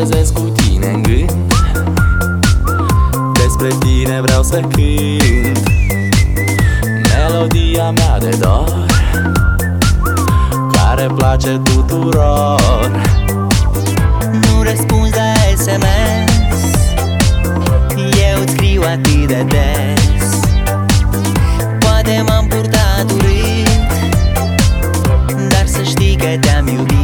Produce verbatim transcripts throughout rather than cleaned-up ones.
trezesc cu tine în gând, despre tine vreau să cânt melodia mea de dor, care place tuturor. Nu răspunzi la S M S, eu îți scriu atât de des. Poate m-am purtat urât, dar să știi că te-am iubit.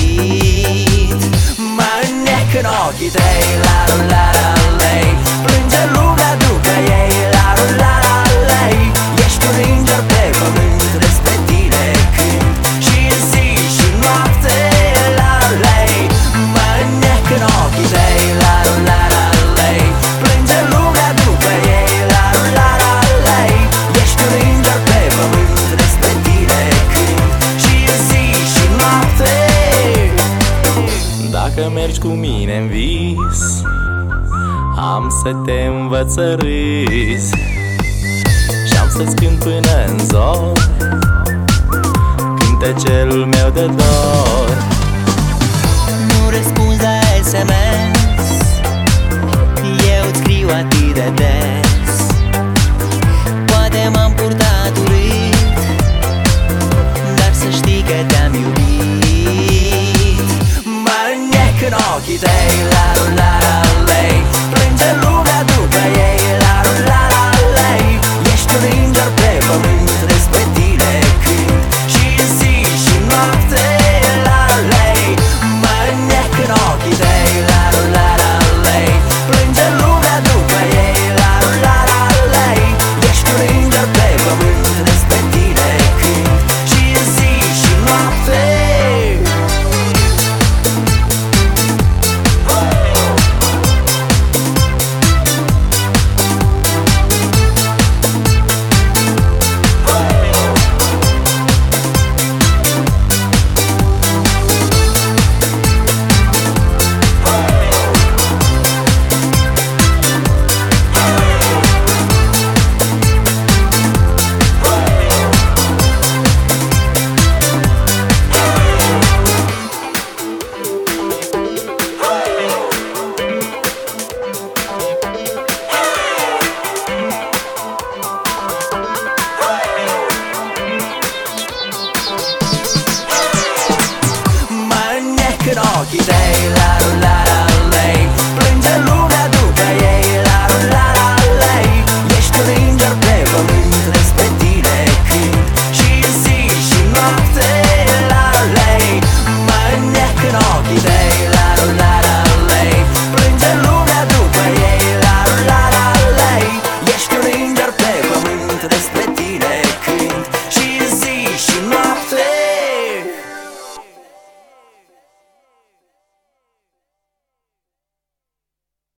Mă înnec în ochii tăi, la la la lei, plânge lumea după ei, la la la lei. Ești un înger pe pământ, despre tine cânt și zi și noapte, la lei. Mă înnec în ochii tăi, la la la lei, plânge lumea după ei, la la la lei. Ești un înger pe pământ, despre tine cânt și zi și noapte. Dacă mergi cu mine în vis, am să te învăț să râzi și am să-ți cânt până în zor cântecelul meu de dor. Nu răspunzi la S M S, eu îți scriu atât de des. Poate m-am purtat urât, dar să știi că te-am iubit. Mă înnec în ochii tăi, la la la lei, plânge lumea după ei, la la la lei. Ești un înger pe pământ, despre tine cânt și zi și noapte, la lei. Mă înnec în ochii tăi, la la la lei, plânge lumea după ei, la la la lei. Ești un înger pe pământ, despre tine cânt și zi și noapte. În ochii tăi, la la la lei, plânge lumea după ei, la la la lei. Ești un înger pe pământ,